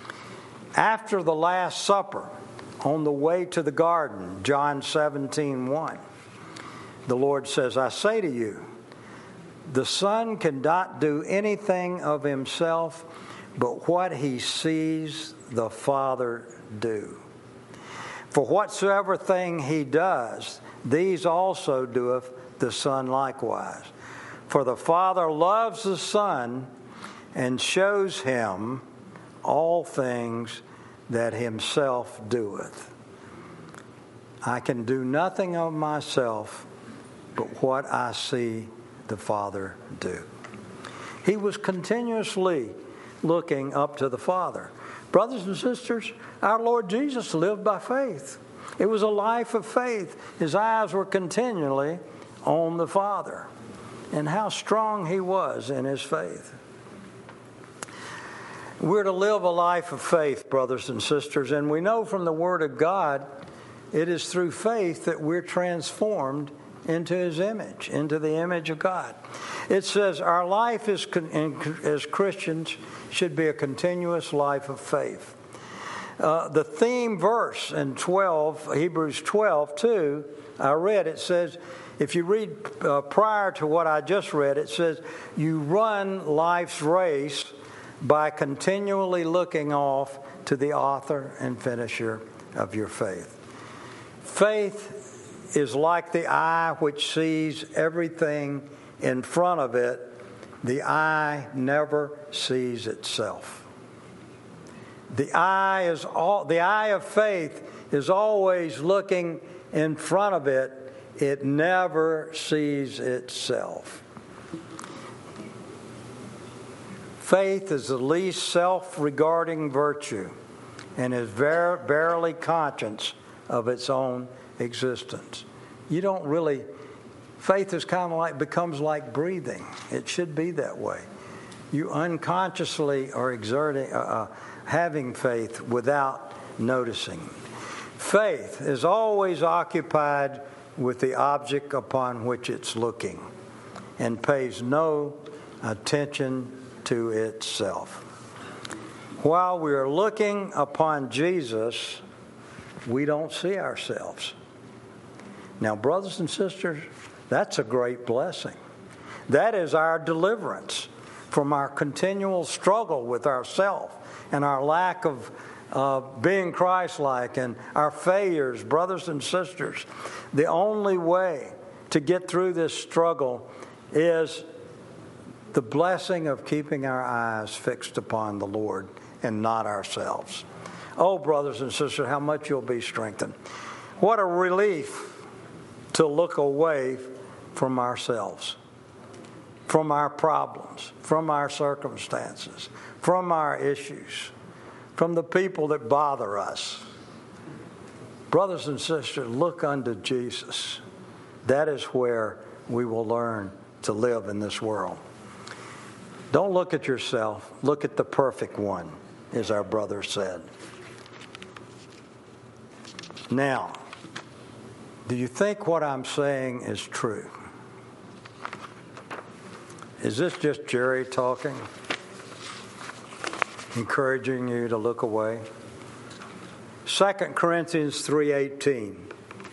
Speaker 1: After the Last Supper, on the way to the garden, John seventeen, one, the Lord says, I say to you, the Son cannot do anything of himself but what he sees the Father do. For whatsoever thing he does, these also doeth the Son likewise. For the Father loves the Son and shows him all things that himself doeth. I can do nothing of myself but what I see the Father do. He was continuously looking up to the Father. Brothers and sisters, our Lord Jesus lived by faith. It was a life of faith. His eyes were continually on the Father. And how strong he was in his faith. We're to live a life of faith, brothers and sisters, and we know from the Word of God, it is through faith that we're transformed into his image, into the image of God. It says our life is, as Christians should be a continuous life of faith. Uh, the theme verse in twelve, Hebrews twelve, two, I read, it says, if you read uh, prior to what I just read, it says, you run life's race by continually looking off to the author and finisher of your faith. Faith is like the eye which sees everything in front of it. The eye never sees itself. The eye is all, the eye of faith is always looking in front of it. It never sees itself. Faith is the least self-regarding virtue and is ver- barely conscious of its own existence. You don't really, faith is kind of like, becomes like breathing. It should be that way. You unconsciously are exerting, uh, uh, having faith without noticing. Faith is always occupied with the object upon which it's looking and pays no attention to itself. While we are looking upon Jesus, we don't see ourselves. Now, brothers and sisters, that's a great blessing. That is our deliverance from our continual struggle with ourselves and our lack of uh, being Christ-like and our failures, brothers and sisters. The only way to get through this struggle is the blessing of keeping our eyes fixed upon the Lord and not ourselves. Oh, brothers and sisters, how much you'll be strengthened. What a relief to look away from ourselves, from our problems, from our circumstances, from our issues, from the people that bother us. Brothers and sisters, look unto Jesus. That is where we will learn to live in this world. Don't look at yourself. Look at the perfect one, as our brother said. Now, do you think what I'm saying is true? Is this just Jerry talking, encouraging you to look away? Second Corinthians three eighteen.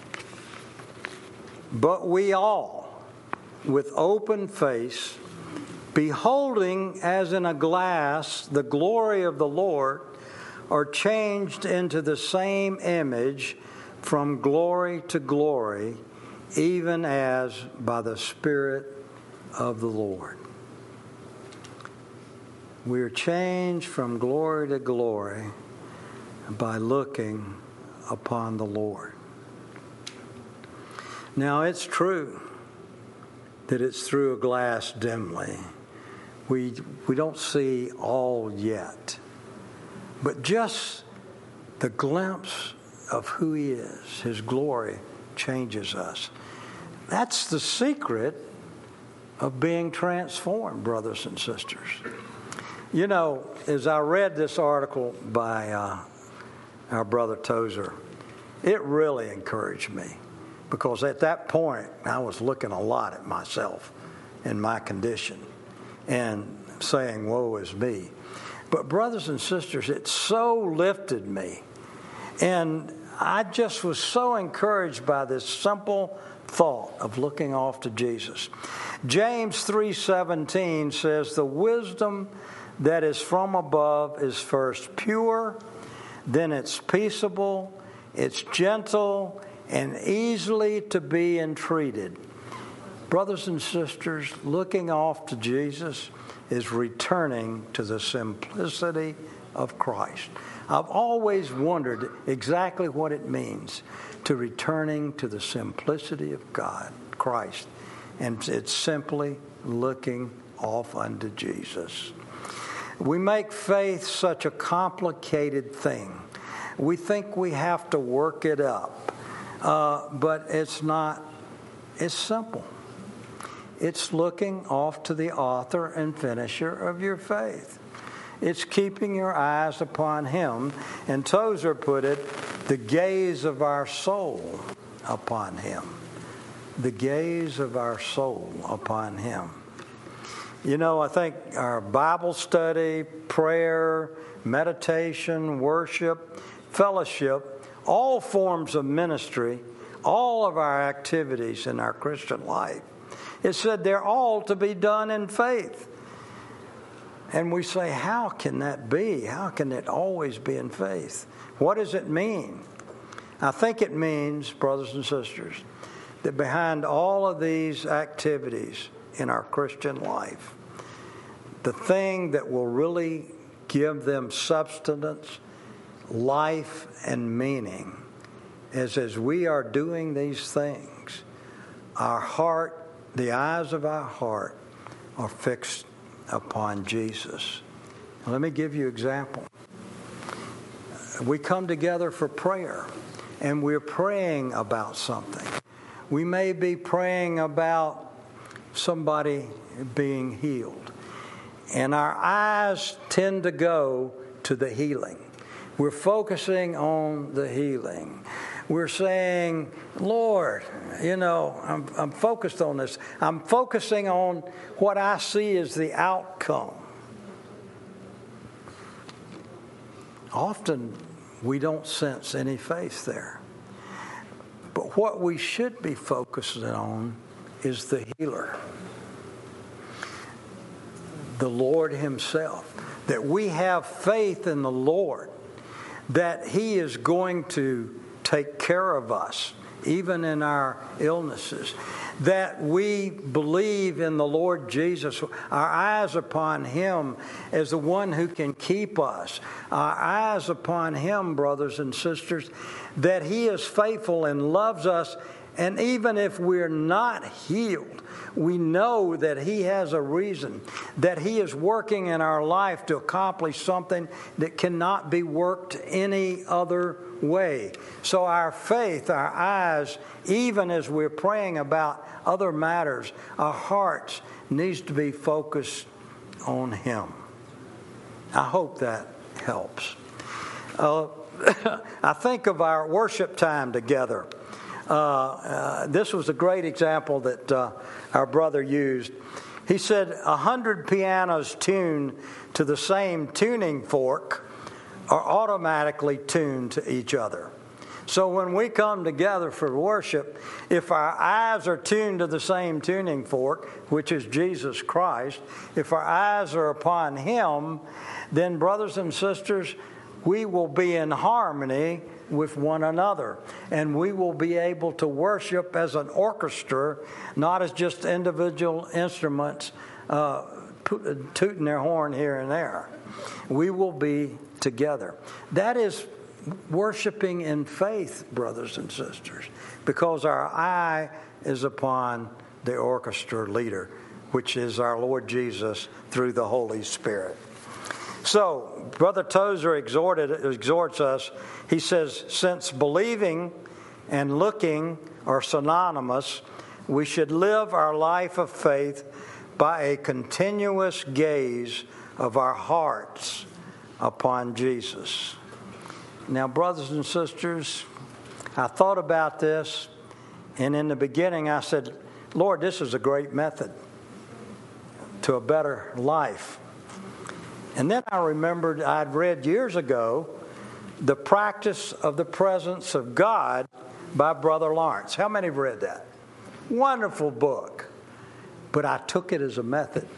Speaker 1: But we all, with open face, beholding as in a glass the glory of the Lord, are changed into the same image from glory to glory, even as by the Spirit of the Lord. We are changed from glory to glory by looking upon the Lord. Now, it's true that it's through a glass dimly. We, we don't see all yet. But just the glimpse of who He is, His glory, changes us. That's the secret of being transformed, brothers and sisters. You know, as I read this article by uh, our brother Tozer, it really encouraged me. Because at that point, I was looking a lot at myself and my condition and saying, woe is me. But brothers and sisters, it so lifted me. And I just was so encouraged by this simple thought of looking off to Jesus. James three seventeen says, the wisdom that is from above is first pure, then it's peaceable, it's gentle, and easily to be entreated. Brothers and sisters, looking off to Jesus is returning to the simplicity of Christ. I've always wondered exactly what it means to returning to the simplicity of God, Christ. And it's simply looking off unto Jesus. We make faith such a complicated thing. We think we have to work it up. Uh, but it's not, it's simple. It's looking off to the author and finisher of your faith. It's keeping your eyes upon Him. And Tozer put it, the gaze of our soul upon Him. The gaze of our soul upon Him. You know, I think our Bible study, prayer, meditation, worship, fellowship, all forms of ministry, all of our activities in our Christian life, it said they're all to be done in faith. And we say, how can that be? How can it always be in faith? What does it mean? I think it means, brothers and sisters, that behind all of these activities in our Christian life, the thing that will really give them substance, life, and meaning is as we are doing these things, our heart, the eyes of our heart are fixed upon Jesus Let me give you an example. We come together for prayer, and we're praying about something. We may be praying about somebody being healed, and our eyes tend to go to the healing. We're focusing on the healing. We're saying, Lord, you know, I'm, I'm focused on this. I'm focusing on what I see as the outcome. Often we don't sense any faith there. But what we should be focusing on is the healer, the Lord Himself. That we have faith in the Lord, that He is going to take care of us, even in our illnesses. That we believe in the Lord Jesus, our eyes upon Him as the one who can keep us. Our eyes upon Him, brothers and sisters, that He is faithful and loves us. And even if we're not healed, we know that He has a reason, that He is working in our life to accomplish something that cannot be worked any other way. So our faith, our eyes, even as we're praying about other matters, our hearts needs to be focused on Him. I hope that helps. Uh, I think of our worship time together. Uh, uh, this was a great example that uh, our brother used. He said a hundred pianos tuned to the same tuning fork are automatically tuned to each other. So when we come together for worship, if our eyes are tuned to the same tuning fork, which is Jesus Christ, if our eyes are upon Him, then brothers and sisters, we will be in harmony with one another, and we will be able to worship as an orchestra, not as just individual instruments uh, tooting their horn here and there. We will be together. That is worshiping in faith, brothers and sisters, because our eye is upon the orchestra leader, which is our Lord Jesus through the Holy Spirit. So, Brother Tozer exhorted, exhorts us. He says, since believing and looking are synonymous, we should live our life of faith by a continuous gaze of our hearts upon Jesus. Now, brothers and sisters, I thought about this, and in the beginning I said, Lord, this is a great method to a better life. And then I remembered I'd read years ago The Practice of the Presence of God by Brother Lawrence. How many have read that? Wonderful book. But I took it as a method.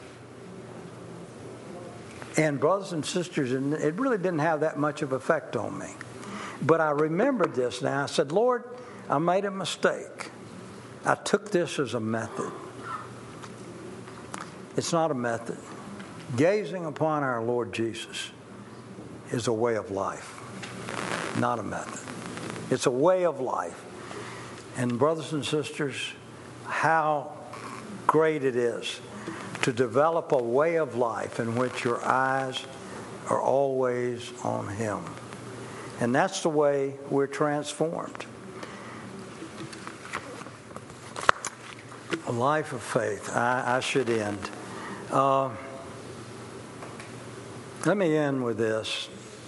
Speaker 1: And brothers and sisters, it really didn't have that much of effect on me. But I remembered this now. I said, Lord, I made a mistake. I took this as a method. It's not a method. Gazing upon our Lord Jesus is a way of life, not a method. It's a way of life. And brothers and sisters, how great it is to develop a way of life in which your eyes are always on Him. And that's the way we're transformed. A life of faith. I, I should end. Uh, let me end with this.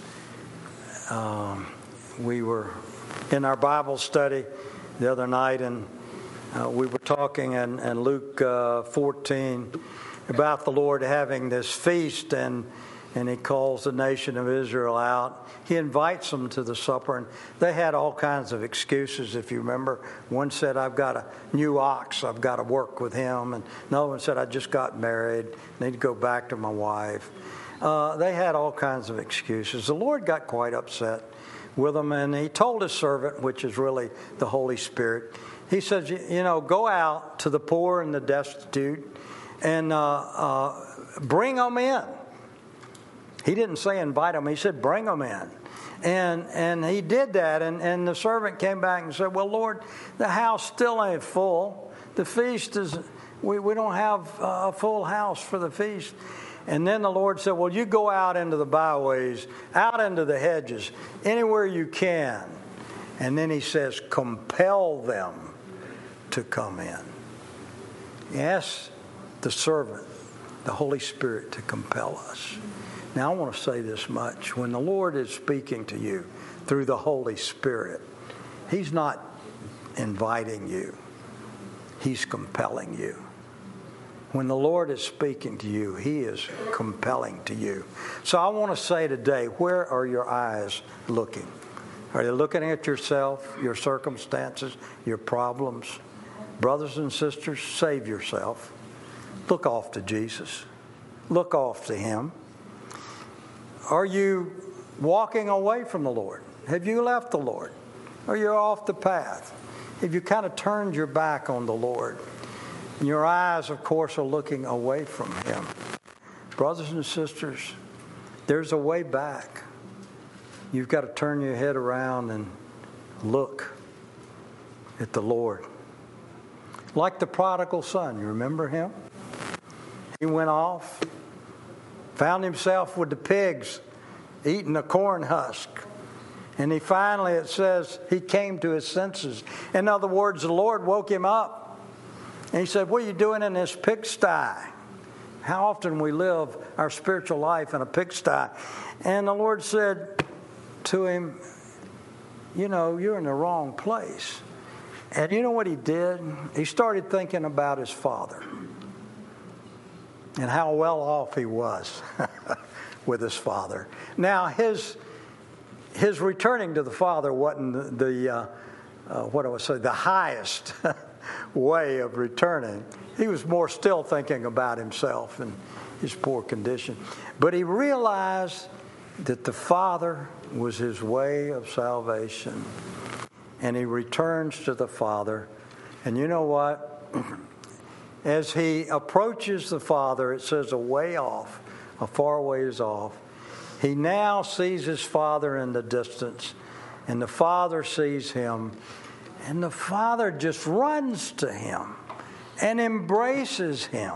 Speaker 1: Um, we were in our Bible study the other night, and uh, we were talking in, in Luke uh, fourteen about the Lord having this feast, and and He calls the nation of Israel out. He invites them to the supper, and they had all kinds of excuses, if you remember. One said, I've got a new ox, I've got to work with him. And another one said, I just got married, need to go back to my wife. Uh, they had all kinds of excuses. The Lord got quite upset with them, and He told His servant, which is really the Holy Spirit, He says, you know, go out to the poor and the destitute and uh, uh, bring them in. He didn't say invite them. He said bring them in. And and he did that. And, and the servant came back and said, well, Lord, the house still ain't full. The feast is We, we don't have a full house for the feast. And then the Lord said, well, you go out into the byways, out into the hedges, anywhere you can. And then he says, compel them to come in. He asks the servant, the Holy Spirit, to compel us. Now, I want to say this much. When the Lord is speaking to you through the Holy Spirit, He's not inviting you. He's compelling you. When the Lord is speaking to you, He is compelling to you. So I want to say today, where are your eyes looking? Are they looking at yourself, your circumstances, your problems? Brothers and sisters, save yourself. Look off to Jesus. Look off to Him. Are you walking away from the Lord? Have you left the Lord? Are you off the path? Have you kind of turned your back on the Lord? And your eyes, of course, are looking away from Him. Brothers and sisters, there's a way back. You've got to turn your head around and look at the Lord. Like the prodigal son, you remember him? He went off, found himself with the pigs eating the corn husk. And he finally, it says, he came to his senses. In other words, the Lord woke him up. And He said, what are you doing in this pigsty? How often we live our spiritual life in a pigsty. And the Lord said to him, you know, you're in the wrong place. And you know what he did? He started thinking about his father and how well off he was with his father. Now, his his returning to the father wasn't the, the uh, uh, what do I say, the highest way of returning. He was more still thinking about himself and his poor condition. But he realized that the Father was his way of salvation. And he returns to the Father. And you know what? As he approaches the Father, it says a way off, a far ways off. He now sees his Father in the distance. And the Father sees him. And the Father just runs to him and embraces him.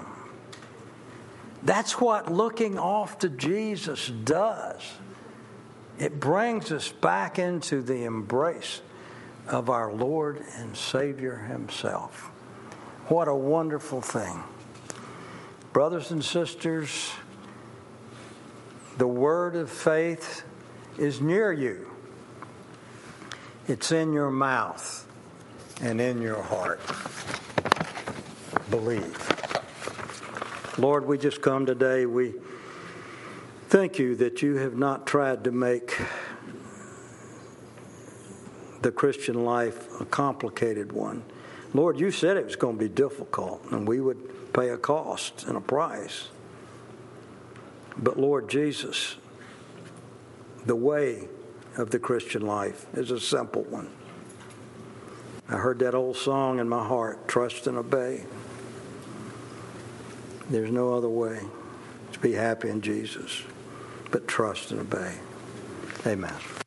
Speaker 1: That's what looking off to Jesus does. It brings us back into the embrace of our Lord and Savior Himself. What a wonderful thing. Brothers and sisters, the word of faith is near you. It's in your mouth and in your heart. Believe. Lord, we just come today. We thank you that you have not tried to make the Christian life a complicated one. Lord, you said it was going to be difficult and we would pay a cost and a price. But Lord Jesus, the way of the Christian life is a simple one. I heard that old song in my heart, trust and obey. There's no other way to be happy in Jesus but trust and obey. Amen.